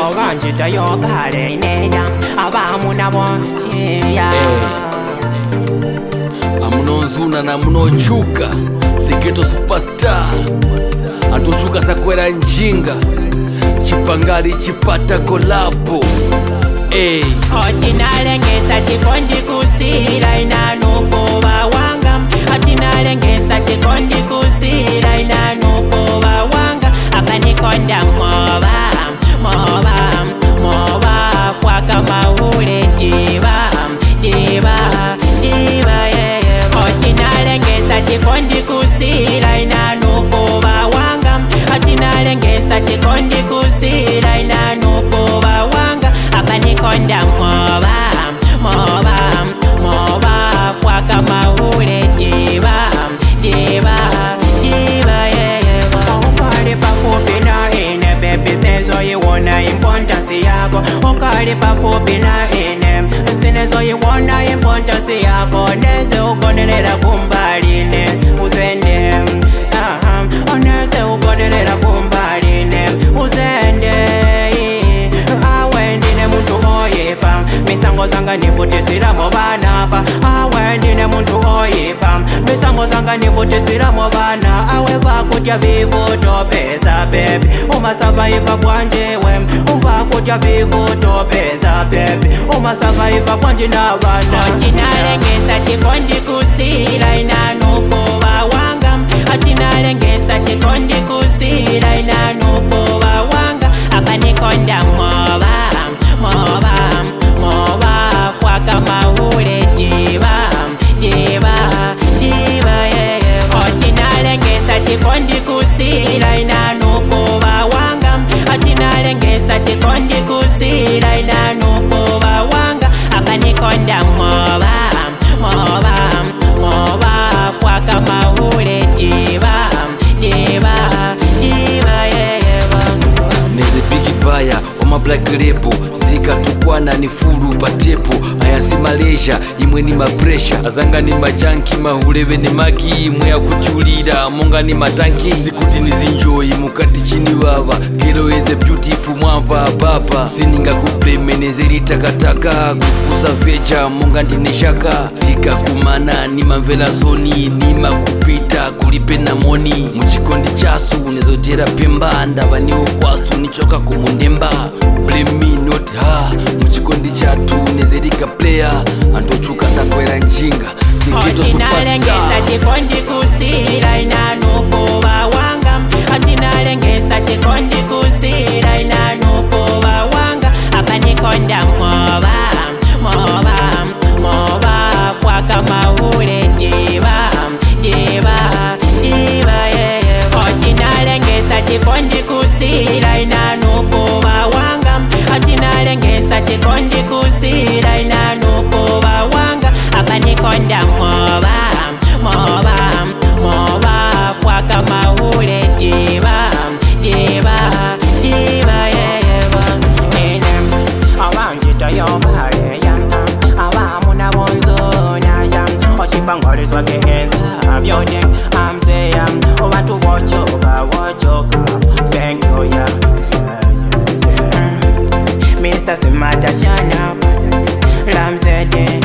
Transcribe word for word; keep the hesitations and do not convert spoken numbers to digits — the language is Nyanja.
oganjita yobale neya abamu nabo yeah amunonzuna na munochuka the ghetto superstar antochuka sakwera njinga chipangali chipata kolabo eh otinalengesa chikondi kusira inanupoba wanga otinalengesa chikondi kusira inanupoba wanga akanikonda moba moba moba fwaka maule diva diva diva yeah otinalengesa chikondi kusira inanupoba wanga otinalengesa chikondi kusira inanupoba wanga akanikonda moba moba moba fwaka maule diva diva diva yeah ukali pafupi na ine baby sinezoyiwona importance yako ukali pafupi na ine sinezoyiwona importance yako neze ugonelera kumbaline uzende aha oneze ugonelera kumbaline uzende awendine muntu oyipa misango zanga nivutisira mo bana pa awendine muntu oyipa misango zanga nivutisira mo bana aweva kutya vivu topeza baby uma survive bwanjewe uva kutya vivu topeza baby uma survive bwanje na bana otinalengesa chikondi kusira inanupoba wanga otinalengesa chikondi kusira inanupoba wanga akanikonda moba moba moba fwaka maule diva diva diva yeah otinalengesa chikondi kusira inanupoba wanga otinalengesa chikondi kusira inanupoba wanga akanikonda moba moba moba fwaka maule diva diva diva yeah neze bigi baya wama black label zika tukwana ni furu patepo ayasi Malaysia imwe ni mapresha azanga ni majanki mahuleve ni maki imwe ya kujulida monga ni matanki sikuti nizinjoyi mukati chini wawa gelo eze beautiful mwava baba sininga kubleme nezeri takataka kukusa veja monga ndineshaka tika kumana ni mamvela zoni ni makupita kulipe na moni muchikondi chasu nezotera pemba ndava niwo kwasu nichoka kumundemba blame me not her muchikondi chatu nezerika player antochuka sakwera njinga otinalengesa chikondi kusira inanupoba wanga otinalengesa chikondi kusira inanupoba wanga akanikonda moba moba moba fwaka maule diva diva diva yeah otinalengesa chikondi kusira inanupoba wanga otinalengesa chikondi kusira inanupoba wanga akanikonda moba moba moba fwaka maule diva diva diva yeah enem awanjita yobale yanga abamu nabonzona yanga ochipangoliswa kehenza abyode amseya obantu bochoka bochoka thank you yeah Mister Smart shine up Ramzede